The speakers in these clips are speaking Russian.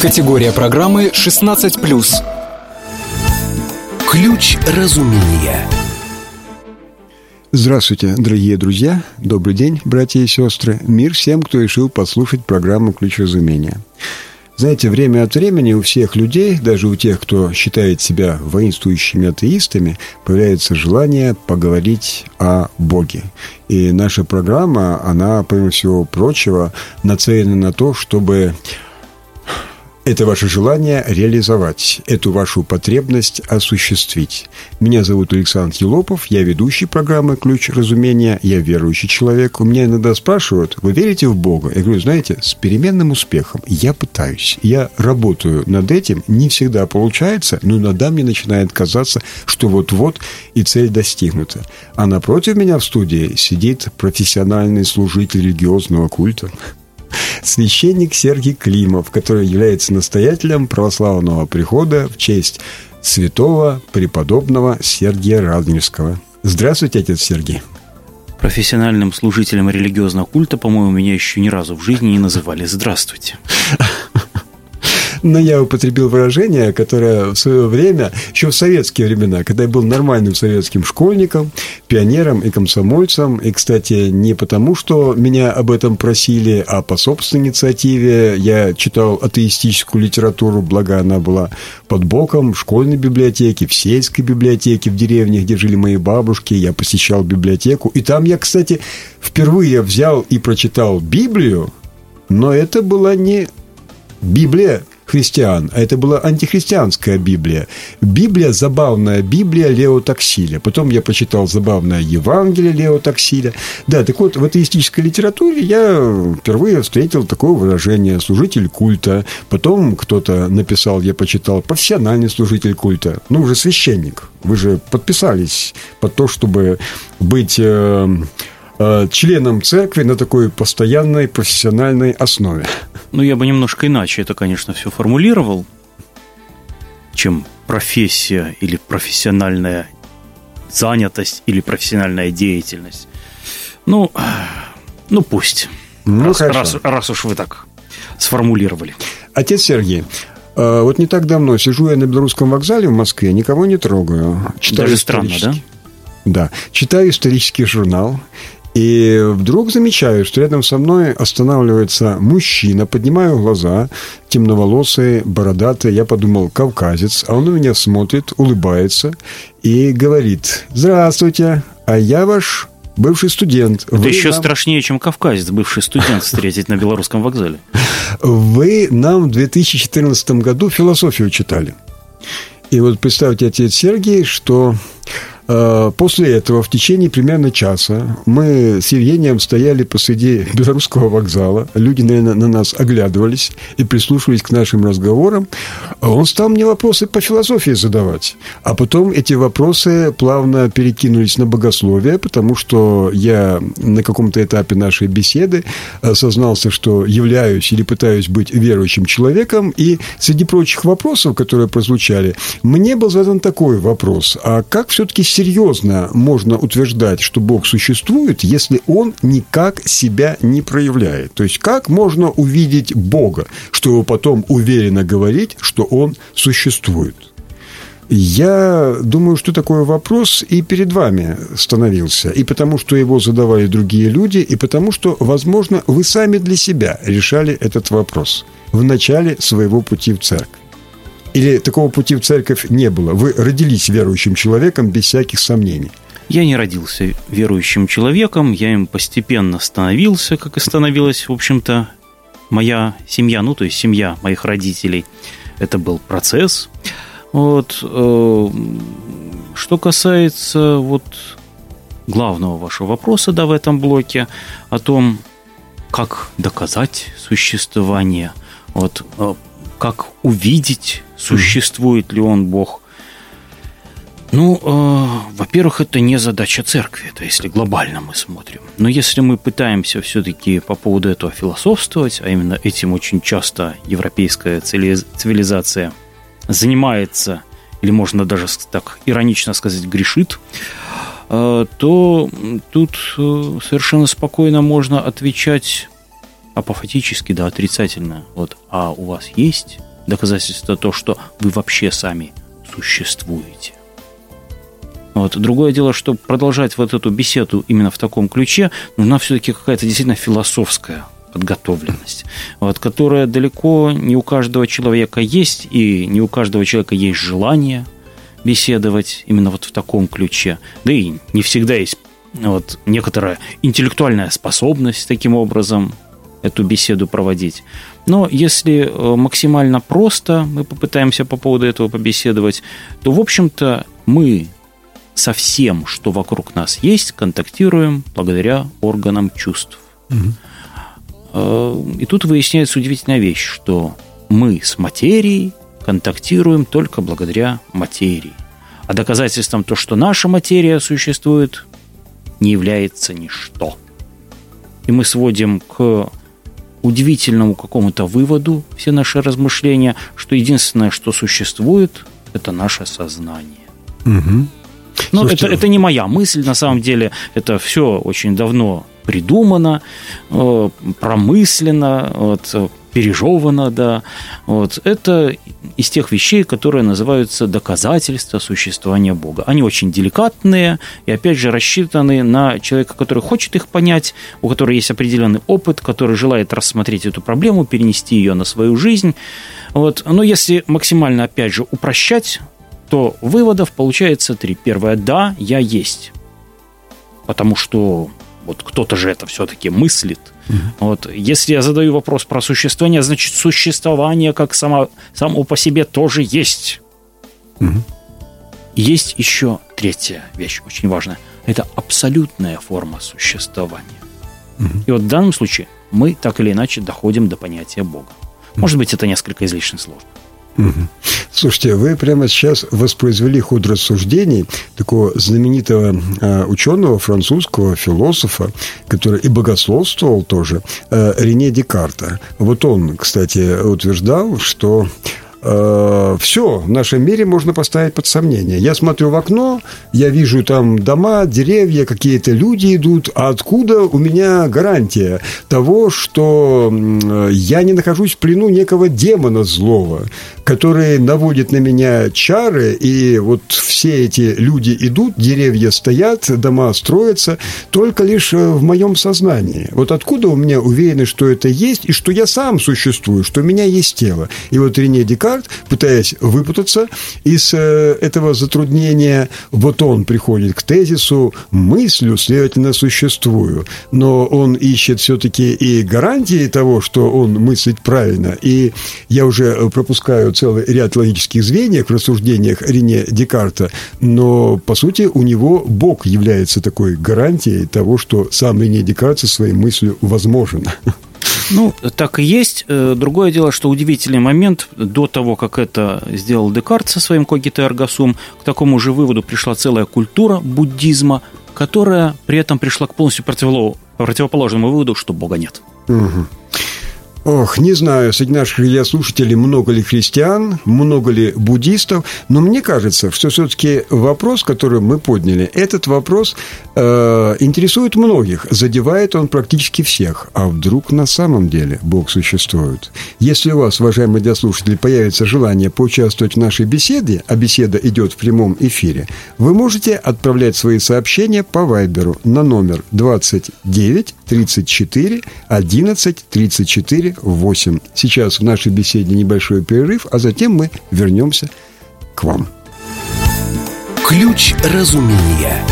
Категория программы 16+. Ключ разумения. Здравствуйте, дорогие друзья. Добрый день, братья и сестры. Мир всем, кто решил послушать программу «Ключ разумения». Знаете, время от времени у всех людей, даже у тех, кто считает себя воинствующими атеистами, появляется желание поговорить о Боге. И наша программа, она, помимо всего прочего, нацелена на то, чтобы это ваше желание реализовать, эту вашу потребность осуществить. Меня зовут Александр Елопов, я ведущий программы «Ключ разумения», я верующий человек. У меня иногда спрашивают: вы верите в Бога? Я говорю, знаете, с переменным успехом. Я пытаюсь, я работаю над этим, не всегда получается, но иногда мне начинает казаться, что вот-вот и цель достигнута. А напротив меня в студии сидит профессиональный служитель религиозного культа, священник Сергий Климов, который является настоятелем православного прихода в честь святого преподобного Сергия Радонежского. Здравствуйте, отец Сергий. Профессиональным служителем религиозного культа, по-моему, меня еще ни разу в жизни не называли. Здравствуйте. Но я употребил выражение, которое в свое время, еще в советские времена, когда я был нормальным советским школьником, пионером и комсомольцем, и, кстати, не потому, что меня об этом просили, а по собственной инициативе, я читал атеистическую литературу, благо она была под боком в школьной библиотеке, в сельской библиотеке, в деревне, где жили мои бабушки, я посещал библиотеку, и там я, кстати, впервые взял и прочитал Библию, но это была не Библия христиан, а это была антихристианская Библия. Библия, забавная Библия Лео Таксиля. Потом я почитал забавное Евангелие Лео Таксиля. Да, так вот, в атеистической литературе я впервые встретил такое выражение «служитель культа». Потом кто-то написал, я почитал, «профессиональный служитель культа». Ну, уже священник. Вы же подписались под то, чтобы быть членом церкви на такой постоянной профессиональной основе. Ну, я бы немножко иначе это, конечно, все формулировал, чем профессия или профессиональная занятость или профессиональная деятельность. Ну пусть. Раз уж вы так сформулировали. Отец Сергий, вот не так давно сижу я на Белорусском вокзале в Москве, никого не трогаю. Читаю даже странно, да? Да. Читаю исторический журнал. И вдруг замечаю, что рядом со мной останавливается мужчина, поднимаю глаза, темноволосый, бородатый, я подумал, кавказец, а он у меня смотрит, улыбается и говорит: «Здравствуйте, а я ваш бывший студент». Это еще страшнее, чем кавказец, бывший студент, встретить на Белорусском вокзале. Вы нам в 2014 году философию читали. И вот представьте, отец Сергий, что после этого в течение примерно часа мы с Евгением стояли посреди Белорусского вокзала. Люди, наверное, на нас оглядывались и прислушивались к нашим разговорам. Он стал мне вопросы по философии задавать. А потом эти вопросы плавно перекинулись на богословие, потому что я на каком-то этапе нашей беседы осознался, что являюсь или пытаюсь быть верующим человеком. И среди прочих вопросов, которые прозвучали, мне был задан такой вопрос: а как все-таки серьезно можно утверждать, что Бог существует, если Он никак себя не проявляет? То есть, как можно увидеть Бога, чтобы потом уверенно говорить, что Он существует? Я думаю, что такой вопрос и перед вами становился. И потому, что его задавали другие люди, и потому, что, возможно, вы сами для себя решали этот вопрос в начале своего пути в церковь. Или такого пути в церковь не было? Вы родились верующим человеком без всяких сомнений? Я не родился верующим человеком, я им постепенно становился, как и становилась, в общем-то, моя семья, ну, то есть семья моих родителей. Это был процесс. Вот. Что касается вот главного вашего вопроса, да, в этом блоке, о том, как доказать существование, вот, как увидеть, существует ли он, Бог. Ну, во-первых, это не задача церкви, это если глобально мы смотрим. Но если мы пытаемся все-таки по поводу этого философствовать, а именно этим очень часто европейская цивилизация занимается, или можно даже так иронично сказать, грешит, то тут совершенно спокойно можно отвечать апофатически, да, отрицательно. Вот, а у вас есть доказательство то, что вы вообще сами существуете. Вот. Другое дело, что продолжать вот эту беседу именно в таком ключе, нужна все-таки какая-то действительно философская подготовленность, вот, которая далеко не у каждого человека есть, и не у каждого человека есть желание беседовать именно вот в таком ключе. Да и не всегда есть вот некоторая интеллектуальная способность таким образом эту беседу проводить. Но если максимально просто мы попытаемся по поводу этого побеседовать, то, в общем-то, мы со всем, что вокруг нас есть, контактируем благодаря органам чувств. И тут выясняется удивительная вещь, что мы с материей контактируем только благодаря материи. А доказательством то, что наша материя существует, не является ничто. И мы сводим к удивительному какому-то выводу все наши размышления, что единственное, что существует, это наше сознание. Но это не моя мысль, на самом деле, это все очень давно придумано, промысленно, вот, пережевано, да. Вот. Это из тех вещей, которые называются доказательства существования Бога. Они очень деликатные и, опять же, рассчитаны на человека, который хочет их понять, у которого есть определенный опыт, который желает рассмотреть эту проблему, перенести ее на свою жизнь. Вот. Но если максимально, опять же, упрощать, то выводов получается 3. Первое – да, я есть. Потому что вот кто-то же это все-таки мыслит. Вот. Если я задаю вопрос про существование, значит, существование как само по себе тоже есть. Есть еще третья вещь, очень важная. Это абсолютная форма существования. И вот в данном случае мы так или иначе доходим до понятия Бога. Может быть, это несколько излишне сложно. Слушайте, вы прямо сейчас воспроизвели ход рассуждений такого знаменитого ученого, французского философа, который и богословствовал тоже, Рене Декарта. Вот он, кстати, утверждал, что все в нашем мире можно поставить под сомнение. Я смотрю в окно, я вижу там дома, деревья, какие-то люди идут, а откуда у меня гарантия того, что я не нахожусь в плену некого демона злого, который наводит на меня чары, и вот все эти люди идут, деревья стоят, дома строятся, только лишь в моем сознании. Вот откуда у меня уверенность, что это есть, и что я сам существую, что у меня есть тело. И вот Рене Декарт, пытаясь выпутаться из этого затруднения, вот он приходит к тезису «мыслю, следовательно, существую». Но он ищет все-таки и гарантии того, что он мыслит правильно. И я уже пропускаю целый ряд логических звеньев в рассуждениях Рене Декарта, но, по сути, у него Бог является такой гарантией того, что сам Рене Декарт со своей мыслью возможен. Ну, так и есть. Другое дело, что удивительный момент, до того, как это сделал Декарт со своим когито эрго сум, к такому же выводу пришла целая культура буддизма, которая при этом пришла к полностью противоположному выводу, что Бога нет. Ох, не знаю, среди наших радиослушателей много ли христиан, много ли буддистов, но мне кажется, что все-таки вопрос, который мы подняли, этот вопрос интересует многих, задевает он практически всех. А вдруг на самом деле Бог существует? Если у вас, уважаемые радиослушатели, появится желание поучаствовать в нашей беседе, а беседа идет в прямом эфире, вы можете отправлять свои сообщения по Вайберу на номер 29 34 11 34 8. Сейчас в нашей беседе небольшой перерыв, а затем мы вернемся к вам. Ключ разумения.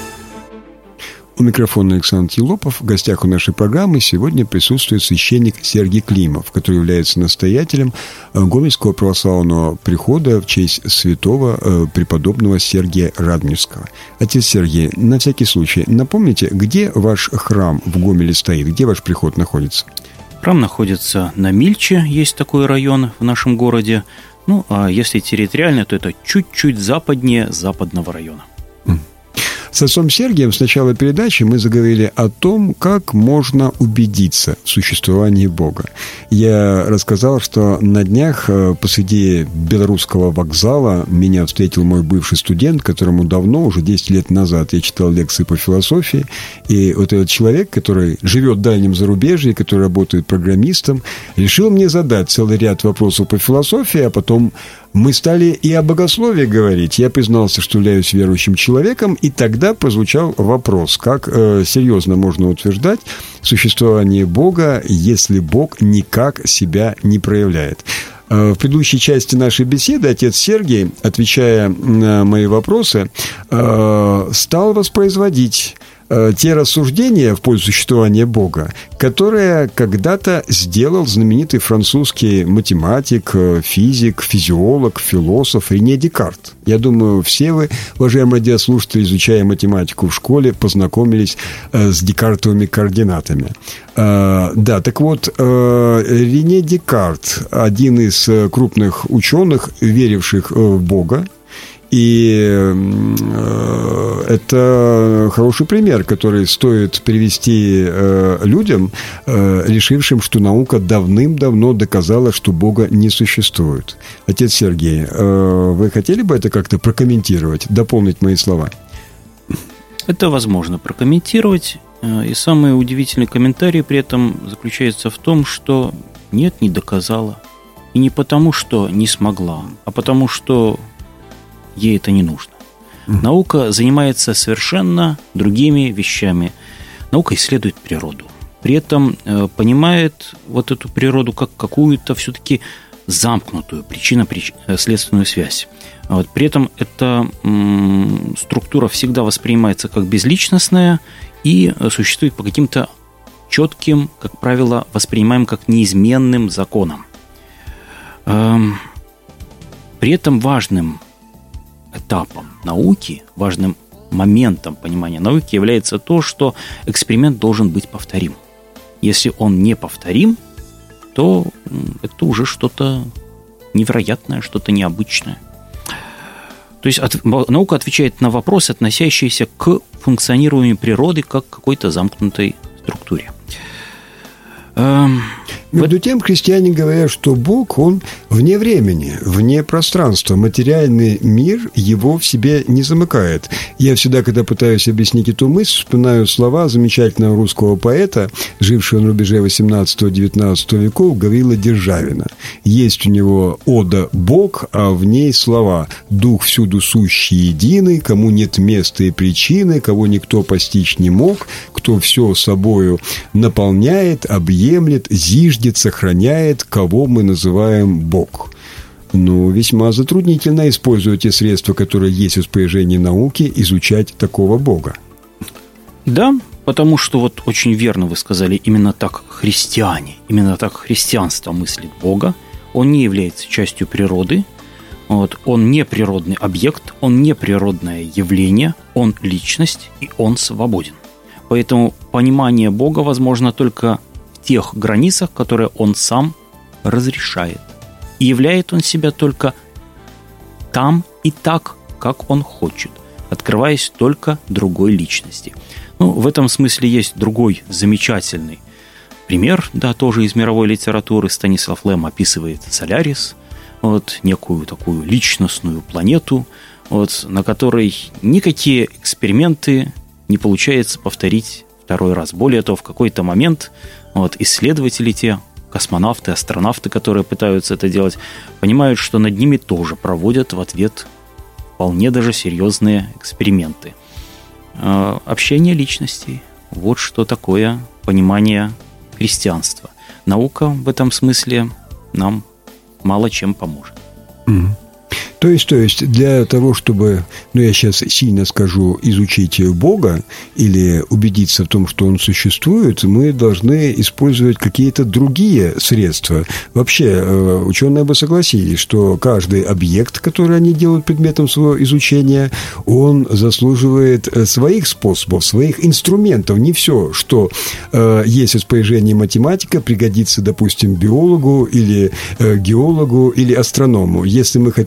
У микрофона Александр Елопов. В гостях у нашей программы сегодня присутствует священник Сергий Климов, который является настоятелем Гомельского православного прихода в честь святого преподобного Сергия Радонежского. Отец Сергий, на всякий случай, напомните, где ваш храм в Гомеле стоит, где ваш приход находится? Храм находится на Мильче, есть такой район в нашем городе. Ну, а если территориально, то это чуть-чуть западнее западного района. С отцом Сергием с начала передачи мы заговорили о том, как можно убедиться в существовании Бога. Я рассказал, что на днях посреди белорусского вокзала меня встретил мой бывший студент, которому давно, уже 10 лет назад, я читал лекции по философии. И вот этот человек, который живет в дальнем зарубежье, который работает программистом, решил мне задать целый ряд вопросов по философии, а потом мы стали и о богословии говорить. Я признался, что являюсь верующим человеком, и тогда прозвучал вопрос, как серьезно можно утверждать существование Бога, если Бог никак себя не проявляет. В предыдущей части нашей беседы отец Сергий, отвечая на мои вопросы, стал воспроизводить те рассуждения в пользу существования Бога, которые когда-то сделал знаменитый французский математик, физик, физиолог, философ Рене Декарт. Я думаю, все вы, уважаемые радиослушатели, изучая математику в школе, познакомились с декартовыми координатами. Да, так вот, Рене Декарт, один из крупных ученых, веривших в Бога, и это хороший пример, который стоит привести людям, решившим, что наука давным-давно доказала, что Бога не существует. Отец Сергий, вы хотели бы это как-то прокомментировать, дополнить мои слова? Это возможно прокомментировать. И самый удивительный комментарий при этом заключается в том, что нет, не доказала. И не потому, что не смогла, а потому, что ей это не нужно. Наука занимается совершенно другими вещами. Наука исследует природу. При этом понимает вот эту природу как какую-то все-таки замкнутую причинно-следственную связь. Вот. При этом эта структура всегда воспринимается как безличностная и существует по каким-то четким, как правило, воспринимаемым как неизменным законам. При этом важным этапом науки, важным моментом понимания науки является то, что эксперимент должен быть повторим. Если он не повторим, то это уже что-то невероятное, что-то необычное. То есть наука отвечает на вопросы, относящиеся к функционированию природы как к какой-то замкнутой структуре. Между тем, христиане говорят, что Бог, Он вне времени, вне пространства. Материальный мир его в себе не замыкает. Я всегда, когда пытаюсь объяснить эту мысль, вспоминаю слова замечательного русского поэта, жившего на рубеже 18-19 веков, Гаврила Державина. Есть у него ода «Бог», а в ней слова «Дух всюду сущий единый, кому нет места и причины, кого никто постичь не мог, кто все собою наполняет, объемлет, зиждет, сохраняет, кого мы называем Бог». Но весьма затруднительно, используя те средства, которые есть в распоряжении науки, изучать такого Бога. Да, потому что вот очень верно вы сказали, именно так христиане, именно так христианство мыслит Бога. Он не является частью природы, вот, он не природный объект, он не природное явление, он личность и он свободен. Поэтому понимание Бога возможно только в тех границах, которые он сам разрешает. И являет он себя только там и так, как он хочет, открываясь только другой личности. В этом смысле есть другой замечательный пример, да, тоже из мировой литературы. Станислав Лем описывает Солярис, вот, некую такую личностную планету, вот, на которой никакие эксперименты не получается повторить второй раз. Более того, в какой-то момент вот, исследователи те, космонавты, астронавты, которые пытаются это делать, понимают, что над ними тоже проводят в ответ вполне даже серьезные эксперименты. Общение личностей – вот что такое понимание христианства. Наука в этом смысле нам мало чем поможет. То есть для того, чтобы, я сейчас сильно скажу, изучить Бога или убедиться в том, что Он существует, мы должны использовать какие-то другие средства. Вообще, ученые бы согласились, что каждый объект, который они делают предметом своего изучения, он заслуживает своих способов, своих инструментов. Не все, что есть в распоряжении математика, пригодится, допустим, биологу или геологу или астроному. Если мы хотим изучать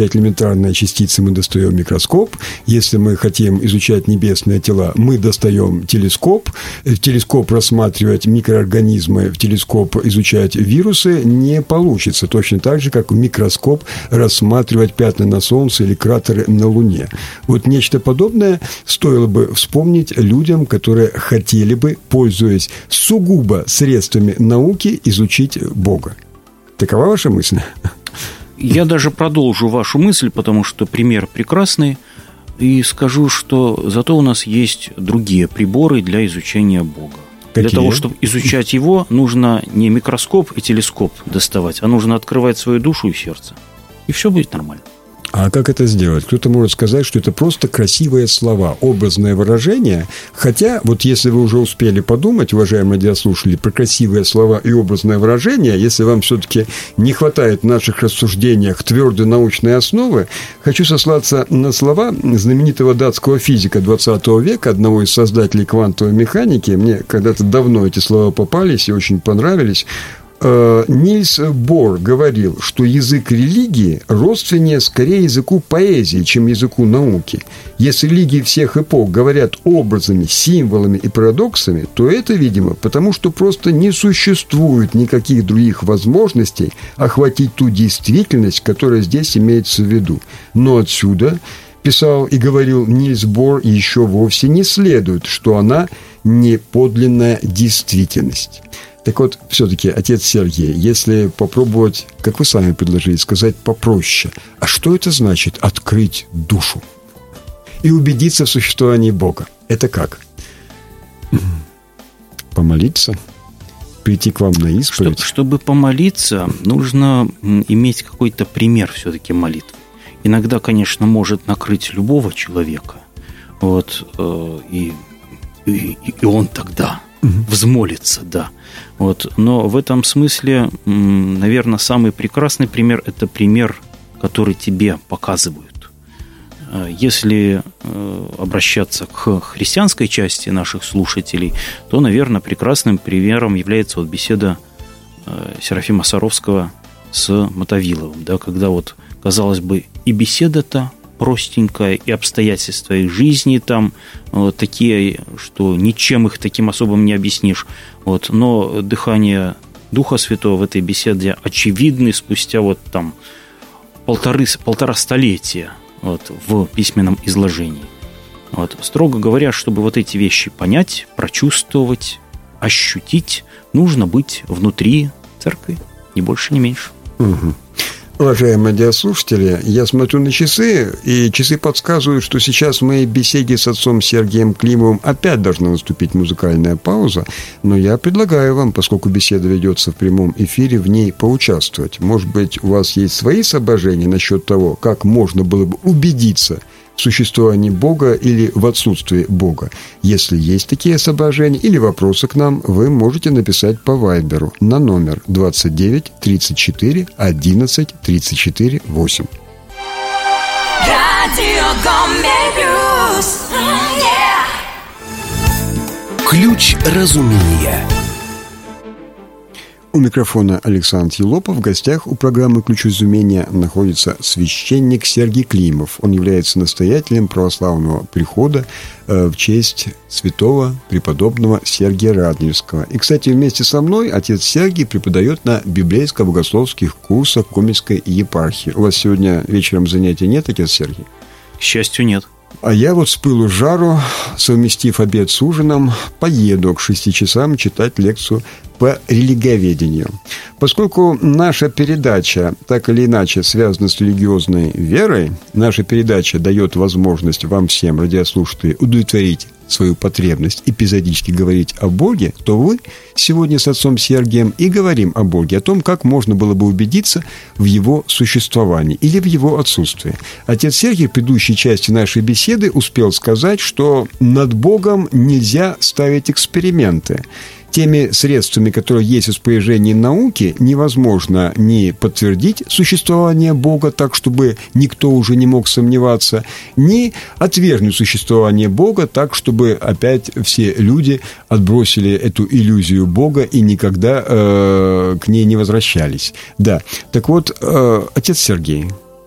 изучать элементарные частицы, мы достаем микроскоп. Если мы хотим изучать небесные тела, мы достаем телескоп. В телескоп рассматривать микроорганизмы, в телескоп изучать вирусы не получится. Точно так же, как в микроскоп рассматривать пятна на Солнце или кратеры на Луне. Вот нечто подобное стоило бы вспомнить людям, которые хотели бы, пользуясь сугубо средствами науки, изучить Бога. Такова ваша мысль? Я даже продолжу вашу мысль, потому что пример прекрасный, и скажу, что зато у нас есть другие приборы для изучения Бога. Какие? Для того, чтобы изучать его, нужно не микроскоп и телескоп доставать, а нужно открывать свою душу и сердце. И все будет нормально. А как это сделать? Кто-то может сказать, что это просто красивые слова, образное выражение. Хотя, вот если вы уже успели подумать, уважаемые радиослушатели, про красивые слова и образное выражение, если вам все-таки не хватает в наших рассуждениях твердой научной основы, хочу сослаться на слова знаменитого датского физика 20 века, одного из создателей квантовой механики. Мне когда-то давно эти слова попались и очень понравились. Нильс Бор говорил, что язык религии родственнее скорее языку поэзии, чем языку науки. Если религии всех эпох говорят образами, символами и парадоксами, то это, видимо, потому что просто не существует никаких других возможностей охватить ту действительность, которая здесь имеется в виду. Но отсюда, писал и говорил Нильс Бор, еще вовсе не следует, что она не подлинная действительность. Так вот, все-таки, отец Сергий, если попробовать, как вы сами предложили, сказать попроще, а что это значит открыть душу и убедиться в существовании Бога? Это как? Помолиться? Прийти к вам на исповедь? Чтобы помолиться, нужно иметь какой-то пример все-таки молитвы. Иногда, конечно, может накрыть любого человека, вот, и он тогда взмолится, да. Вот. Но в этом смысле, наверное, самый прекрасный пример – это пример, который тебе показывают. Если обращаться к христианской части наших слушателей, то, наверное, прекрасным примером является вот беседа Серафима Саровского с Мотовиловым, да, когда вот, казалось бы, и беседа-то простенькая, и обстоятельства их жизни там вот, такие, что ничем их таким особым не объяснишь. Вот, но дыхание Духа Святого в этой беседе очевидны спустя вот там полтора столетия вот, в письменном изложении. Вот, строго говоря, чтобы вот эти вещи понять, прочувствовать, ощутить, нужно быть внутри церкви, ни больше, ни меньше. Угу. Уважаемые радиослушатели, я смотрю на часы, и часы подсказывают, что сейчас в моей беседе с отцом Сергием Климовым опять должна наступить музыкальная пауза, но я предлагаю вам, поскольку беседа ведется в прямом эфире, в ней поучаствовать. Может быть, у вас есть свои соображения насчет того, как можно было бы убедиться в существовании Бога или в отсутствии Бога. Если есть такие соображения или вопросы к нам, вы можете написать по Вайберу на номер 29 34 11 34 8. Ключ разумения. У микрофона Александр Елопов. В гостях у программы «Ключ изумения» находится священник Сергий Климов. Он является настоятелем православного прихода в честь святого преподобного Сергия Радонежского. И, кстати, вместе со мной отец Сергий преподает на библейско-богословских курсах Гомельской епархии. У вас сегодня вечером занятий нет, отец Сергий? К счастью, нет. А я вот с пылу с жару, совместив обед с ужином, поеду к 6 часам читать лекцию по религоведению. Поскольку наша передача так или иначе связана с религиозной верой, наша передача дает возможность вам всем, радиослушателям, удовлетворить свою потребность эпизодически говорить о Боге, то вы сегодня с отцом Сергием и говорим о Боге, о том, как можно было бы убедиться в его существовании или в его отсутствии. Отец Сергий в предыдущей части нашей беседы успел сказать, что над Богом нельзя ставить эксперименты. Теми средствами, которые есть в распоряжении науки, невозможно ни подтвердить существование Бога так, чтобы никто уже не мог сомневаться, ни отвергнуть существование Бога так, чтобы опять все люди отбросили эту иллюзию Бога и никогда к ней не возвращались. Да, так вот, отец Сергий,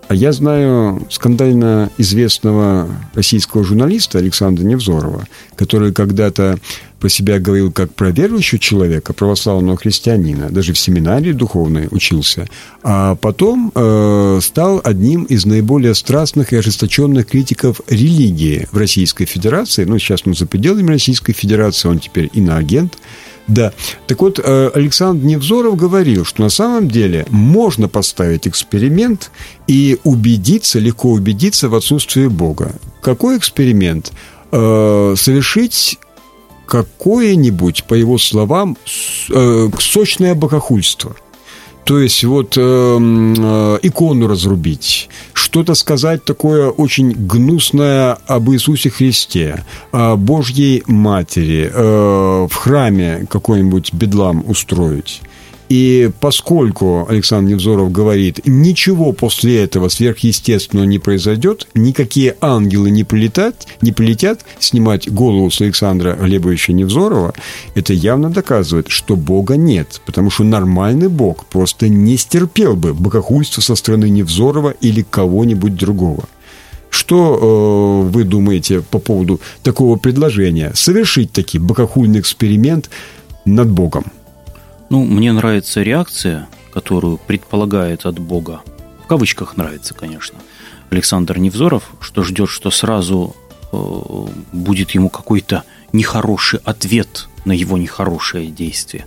я знаю скандально известного российского журналиста Александра Невзорова, который когда-то про себя говорил как про верующего человека, православного христианина, даже в семинарии духовной учился, а потом стал одним из наиболее страстных и ожесточенных критиков религии в Российской Федерации. Ну, сейчас он за пределами Российской Федерации, он теперь иноагент. Да. Так вот, Александр Невзоров говорил, что на самом деле можно поставить эксперимент и легко убедиться в отсутствии Бога. Какой эксперимент? Совершить какое-нибудь, по его словам, сочное богохульство. То есть вот икону разрубить, что-то сказать такое очень гнусное об Иисусе Христе, о Божьей Матери, в храме какой-нибудь бедлам устроить. И поскольку Александр Невзоров говорит, ничего после этого сверхъестественного не произойдет, никакие ангелы не прилетят снимать голову с Александра Глебовича Невзорова, это явно доказывает, что Бога нет, потому что нормальный Бог просто не стерпел бы богохульства со стороны Невзорова или кого-нибудь другого. Что вы думаете по поводу такого предложения? Совершить таки богохульный эксперимент над Богом? Ну, мне нравится реакция, которую предполагает от Бога, в кавычках нравится, конечно, Александр Невзоров, что ждет, что сразу будет ему какой-то нехороший ответ на его нехорошее действие.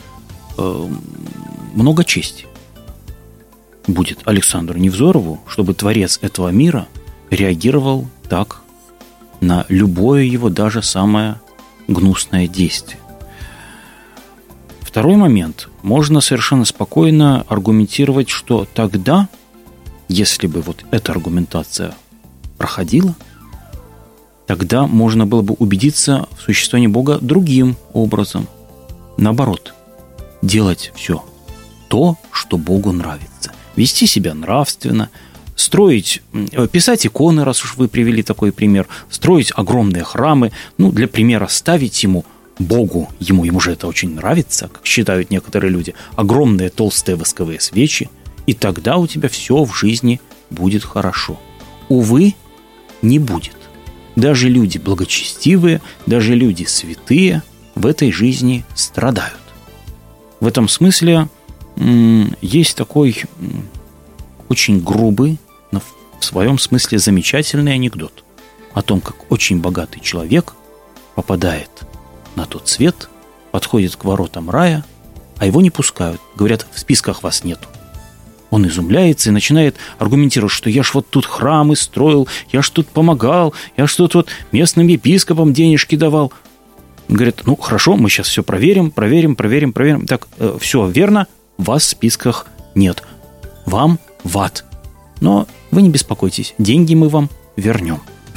Много чести будет Александру Невзорову, чтобы творец этого мира реагировал так на любое его, даже самое гнусное действие. Второй момент. Можно совершенно спокойно аргументировать, что тогда, если бы вот эта аргументация проходила, тогда можно было бы убедиться в существовании Бога другим образом. Наоборот, делать все то, что Богу нравится. Вести себя нравственно, писать иконы, раз уж вы привели такой пример, строить огромные храмы, для примера, ставить Богу, ему же это очень нравится, как считают некоторые люди, огромные толстые восковые свечи, и тогда у тебя все в жизни будет хорошо. Увы, не будет. Даже люди благочестивые, даже люди святые в этой жизни страдают. В этом смысле есть такой очень грубый, но в своем смысле замечательный анекдот о том, как очень богатый человек попадает на тот свет, подходит к воротам рая, а его не пускают. Говорят, в списках вас нету. Он изумляется и начинает аргументировать, что я ж вот тут храмы строил, я ж тут помогал, я ж тут вот местным епископам денежки давал. Говорят, хорошо, мы сейчас все проверим. Так, все верно, вас в списках нет. Вам в ад. Но вы не беспокойтесь, деньги мы вам вернем.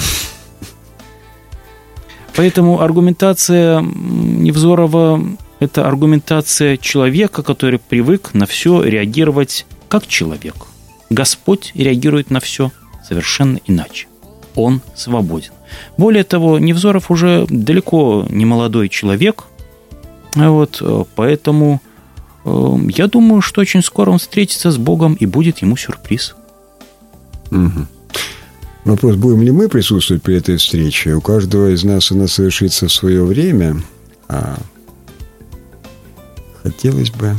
Поэтому аргументация Невзорова – это аргументация человека, который привык на все реагировать как человек. Господь реагирует на все совершенно иначе. Он свободен. Более того, Невзоров уже далеко не молодой человек, поэтому я думаю, что очень скоро он встретится с Богом и будет ему сюрприз. Угу. Вопрос, будем ли мы присутствовать при этой встрече? У каждого из нас она совершится в свое время. Хотелось бы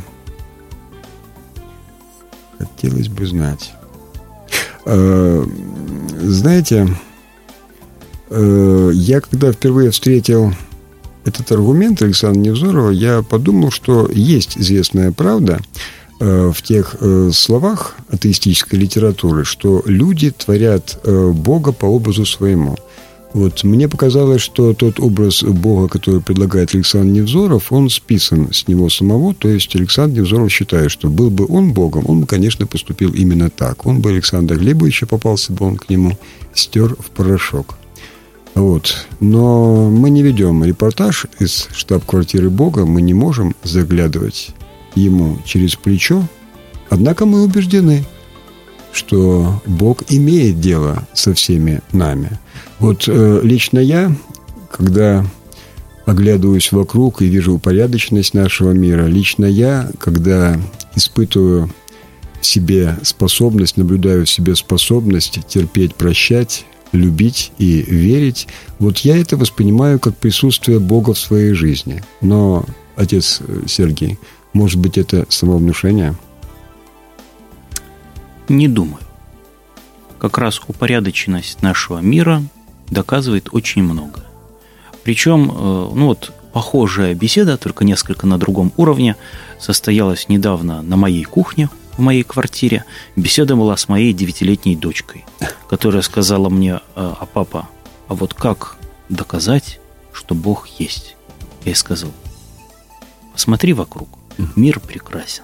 знать. Знаете, я когда впервые встретил этот аргумент Александра Невзорова, я подумал, что есть известная правда в тех словах атеистической литературы, что люди творят Бога по образу своему. Вот мне показалось, что тот образ Бога, который предлагает Александр Невзоров, он списан с него самого, то есть Александр Невзоров считает, что был бы он Богом, он бы, конечно, поступил именно так. Он бы Александра Глебовича, попался бы он к нему, стер в порошок. Но мы не ведем репортаж из штаб-квартиры Бога, мы не можем заглядывать ему через плечо, однако мы убеждены, что Бог имеет дело со всеми нами. Лично я, когда оглядываюсь вокруг и вижу упорядоченность нашего мира, лично я, когда испытываю в себе способность, наблюдаю в себе способность терпеть, прощать, любить и верить. Вот я это воспринимаю как присутствие Бога в своей жизни. Но, отец Сергий, может быть, это самовнушение? Не думаю. Как раз упорядоченность нашего мира доказывает очень много. Причем, похожая беседа, только несколько на другом уровне, состоялась недавно на моей кухне, в моей квартире. Беседа была с моей 9-летней дочкой, которая сказала мне: а папа, а вот как доказать, что Бог есть? Я ей сказал: посмотри вокруг, мир прекрасен.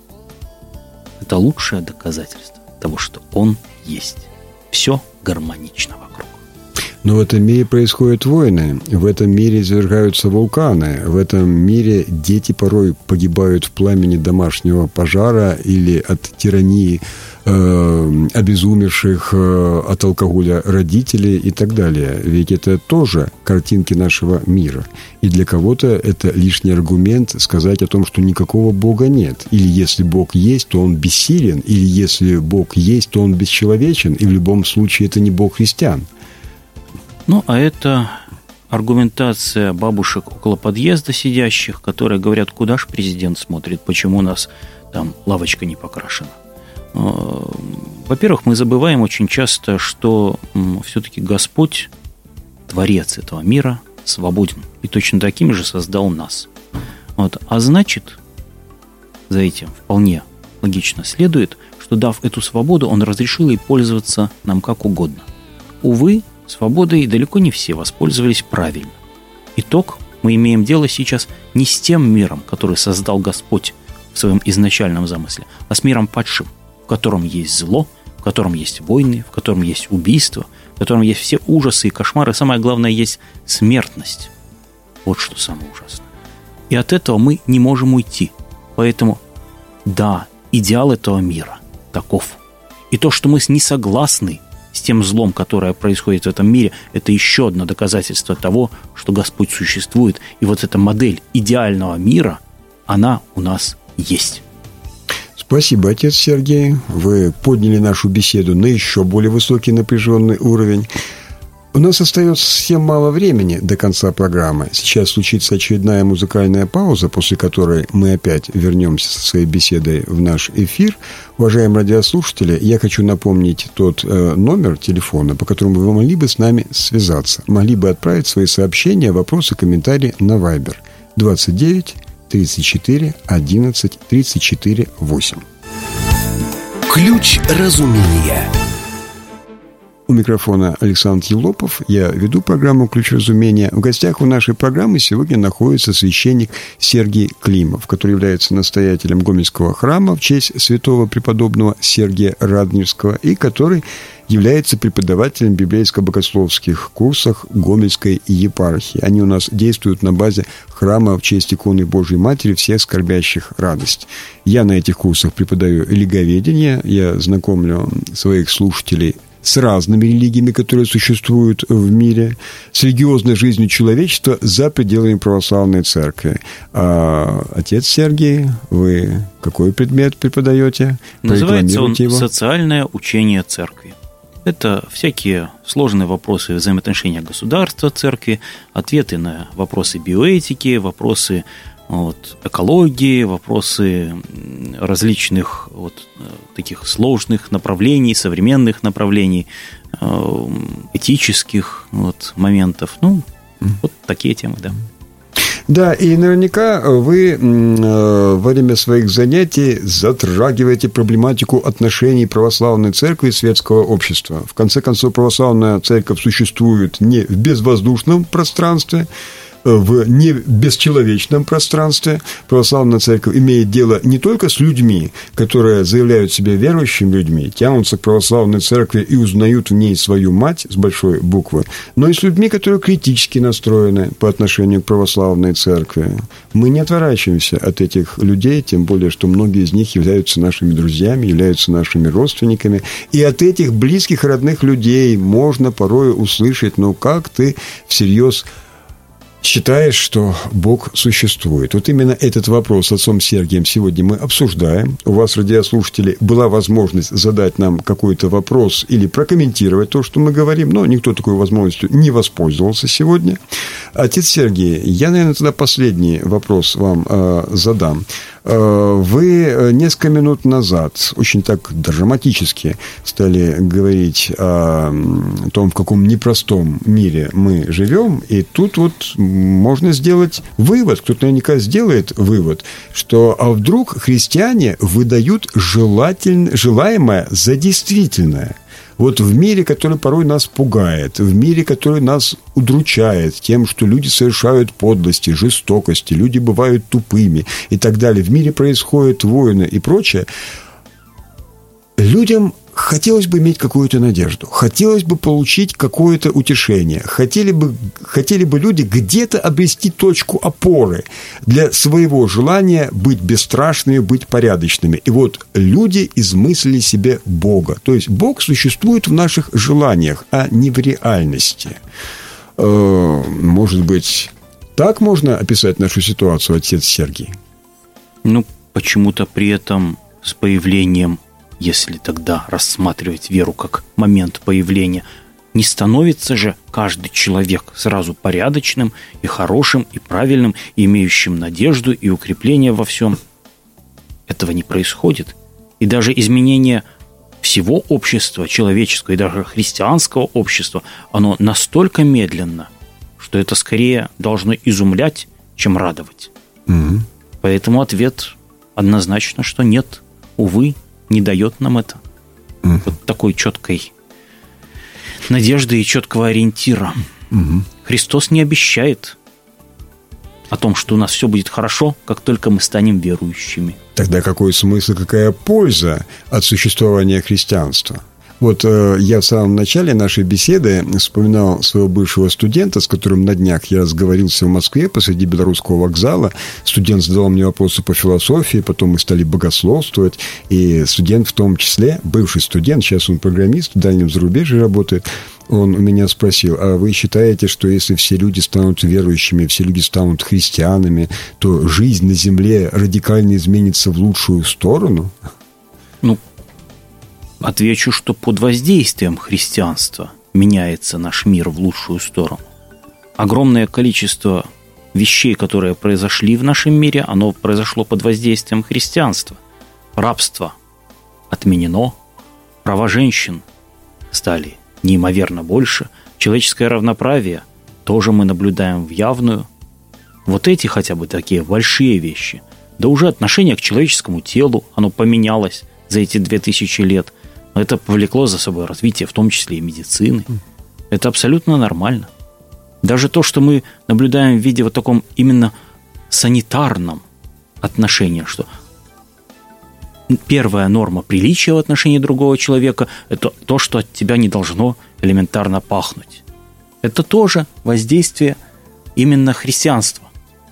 Это лучшее доказательство того, что Он есть. Все гармонично вокруг. Но в этом мире происходят войны, в этом мире извергаются вулканы, в этом мире дети порой погибают в пламени домашнего пожара или от тирании обезумевших от алкоголя родителей и так далее. Ведь это тоже картинки нашего мира. И для кого-то это лишний аргумент сказать о том, что никакого Бога нет. Или если Бог есть, то Он бессилен. Или если Бог есть, то Он бесчеловечен. И в любом случае это не Бог христиан. А это аргументация бабушек около подъезда сидящих, которые говорят: куда ж президент смотрит, почему у нас там лавочка не покрашена. Во-первых, мы забываем очень часто, что все-таки Господь, Творец этого мира, свободен. И точно такими же создал нас. А значит, за этим вполне логично следует, что, дав эту свободу, Он разрешил ей пользоваться нам как угодно. Увы, свободой далеко не все воспользовались правильно. Итог: мы имеем дело сейчас не с тем миром, который создал Господь в своем изначальном замысле, а с миром падшим, в котором есть зло, в котором есть войны, в котором есть убийства, в котором есть все ужасы и кошмары. Самое главное, есть смертность. Вот что самое ужасное. И от этого мы не можем уйти. Поэтому, да, идеал этого мира таков. И то, что мы не согласны с тем злом, которое происходит в этом мире, это еще одно доказательство того, что Господь существует. И вот эта модель идеального мира, она у нас есть. Спасибо, отец Сергей. Вы подняли нашу беседу на еще более высокий напряженный уровень. У нас остается совсем мало времени до конца программы. Сейчас случится очередная музыкальная пауза, после которой мы опять вернемся со своей беседой в наш эфир. Уважаемые радиослушатели, я хочу напомнить тот номер телефона, по которому вы могли бы с нами связаться. Могли бы отправить свои сообщения, вопросы, комментарии на Viber 29 34 11 34 8. Ключ разумения. У микрофона Александр Елопов. Я веду программу «Ключ разумения». В гостях у нашей программы сегодня находится священник Сергий Климов, который является настоятелем Гомельского храма в честь святого преподобного Сергия Радонежского и который является преподавателем библейско-богословских курсах Гомельской епархии. Они у нас действуют на базе храма в честь иконы Божьей Матери всех скорбящих радость. Я на этих курсах преподаю религоведение, я знакомлю своих слушателей с разными религиями, которые существуют в мире, с религиозной жизнью человечества за пределами православной церкви. А отец Сергий, вы какой предмет преподаете? Называется он «Социальное учение церкви». Это всякие сложные вопросы взаимоотношения государства, церкви, ответы на вопросы биоэтики, вопросы экологии, вопросы различных таких сложных направлений, современных направлений, этических моментов. Вот такие темы, да. Да, и наверняка вы во время своих занятий затрагиваете проблематику отношений православной церкви и светского общества. В конце концов, православная церковь существует не в безвоздушном пространстве, в не бесчеловечном пространстве. Православная церковь имеет дело не только с людьми, которые заявляют себя верующими людьми, тянутся к православной церкви и узнают в ней свою мать с большой буквы, но и с людьми, которые критически настроены по отношению к православной церкви. Мы не отворачиваемся от этих людей, тем более, что многие из них являются нашими друзьями, являются нашими родственниками. И от этих близких, родных людей можно порой услышать: как ты всерьез считаешь, что Бог существует? Вот именно этот вопрос с отцом Сергием сегодня мы обсуждаем. У вас, радиослушатели, была возможность задать нам какой-то вопрос или прокомментировать то, что мы говорим, но никто такой возможностью не воспользовался сегодня. Отец Сергий, я, наверное, тогда последний вопрос вам задам. Вы несколько минут назад очень так драматически стали говорить о том, в каком непростом мире мы живем, и тут вот можно сделать вывод, кто-то наверняка сделает вывод, что а вдруг христиане выдают желаемое за действительное. Вот в мире, который порой нас пугает, в мире, который нас удручает тем, что люди совершают подлости, жестокости, люди бывают тупыми и так далее, в мире происходят войны и прочее, людям хотелось бы иметь какую-то надежду, хотелось бы получить какое-то утешение, хотели бы люди где-то обрести точку опоры для своего желания быть бесстрашными, быть порядочными. И вот люди измыслили себе Бога. То есть Бог существует в наших желаниях, а не в реальности. Может быть, так можно описать нашу ситуацию, отец Сергий? Ну, почему-то при этом с появлением, если тогда рассматривать веру как момент появления, не становится же каждый человек сразу порядочным и хорошим, и правильным, и имеющим надежду и укрепление во всем. Этого не происходит. И даже изменение всего общества человеческого, и даже христианского общества, оно настолько медленно, что это скорее должно изумлять, чем радовать. Угу. Поэтому ответ однозначно, что нет, увы, не дает нам это. Вот такой четкой надежды и четкого ориентира. Христос не обещает о том, что у нас все будет хорошо, как только мы станем верующими. Тогда какой смысл, какая польза от существования христианства? Вот я в самом начале нашей беседы вспоминал своего бывшего студента, с которым на днях я разговорился в Москве посреди Белорусского вокзала. Студент задал мне вопросы по философии, потом мы стали богословствовать. И студент в том числе, бывший студент, сейчас он программист, в дальнем зарубежье работает, он у меня спросил: а вы считаете, что если все люди станут верующими, все люди станут христианами, то жизнь на земле радикально изменится в лучшую сторону? Ну, отвечу, что под воздействием христианства меняется наш мир в лучшую сторону. Огромное количество вещей, которые произошли в нашем мире, оно произошло под воздействием христианства. Рабство отменено, права женщин стали неимоверно больше, человеческое равноправие тоже мы наблюдаем в явную. Вот эти хотя бы такие большие вещи. Да уже отношение к человеческому телу, оно поменялось за эти 2000 лет. Но это повлекло за собой развитие, в том числе и медицины. Это абсолютно нормально. Даже то, что мы наблюдаем в виде вот таком именно санитарном отношении, что первая норма приличия в отношении другого человека – это то, что от тебя не должно элементарно пахнуть. Это тоже воздействие именно христианства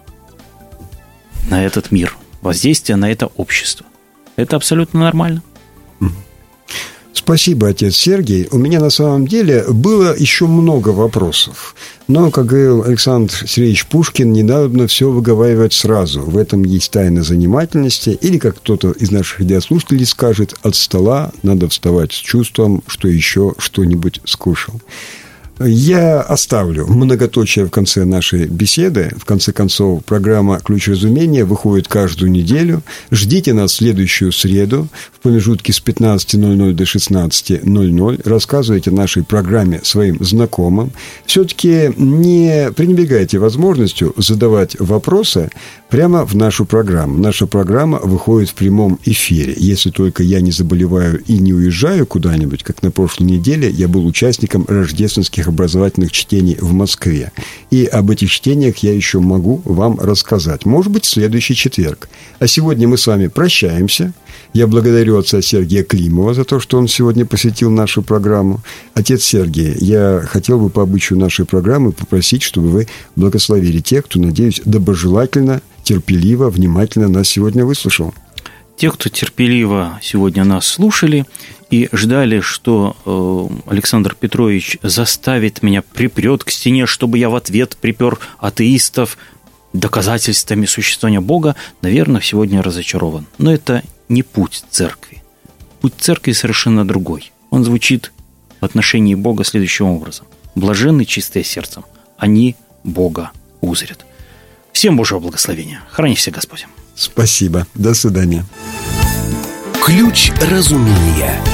на этот мир, воздействие на это общество. Это абсолютно нормально. Спасибо, отец Сергий. У меня на самом деле было еще много вопросов. Но, как говорил Александр Сергеевич Пушкин, не надо все выговаривать сразу. В этом есть тайна занимательности. Или, как кто-то из наших радиослушателей скажет, от стола надо вставать с чувством, что еще что-нибудь скушал. Я оставлю многоточие в конце нашей беседы. В конце концов, программа «Ключ разумения» выходит каждую неделю. Ждите нас в следующую среду в промежутке с 15:00 до 16:00. Рассказывайте о нашей программе своим знакомым. Все-таки не пренебрегайте возможностью задавать вопросы прямо в нашу программу. Наша программа выходит в прямом эфире. Если только я не заболеваю и не уезжаю куда-нибудь, как на прошлой неделе, я был участником рождественских образовательных чтений в Москве. И об этих чтениях я еще могу вам рассказать. Может быть, в следующий четверг. А сегодня мы с вами прощаемся. Я благодарю отца Сергия Климова за то, что он сегодня посетил нашу программу. Отец Сергий, я хотел бы по обычаю нашей программы попросить, чтобы вы благословили тех, кто, надеюсь, доброжелательно, терпеливо, внимательно нас сегодня выслушал. Те, кто терпеливо сегодня нас слушали и ждали, что Александр Петрович заставит меня, припрет к стене, чтобы я в ответ припер атеистов доказательствами существования Бога, наверное, сегодня разочарован. Но это не путь церкви. Путь церкви совершенно другой. Он звучит в отношении Бога следующим образом. «Блаженны чистые сердцем, они Бога узрят». Всем Божьего благословения. Храни всех Господь. Спасибо. До свидания. Ключ разумения.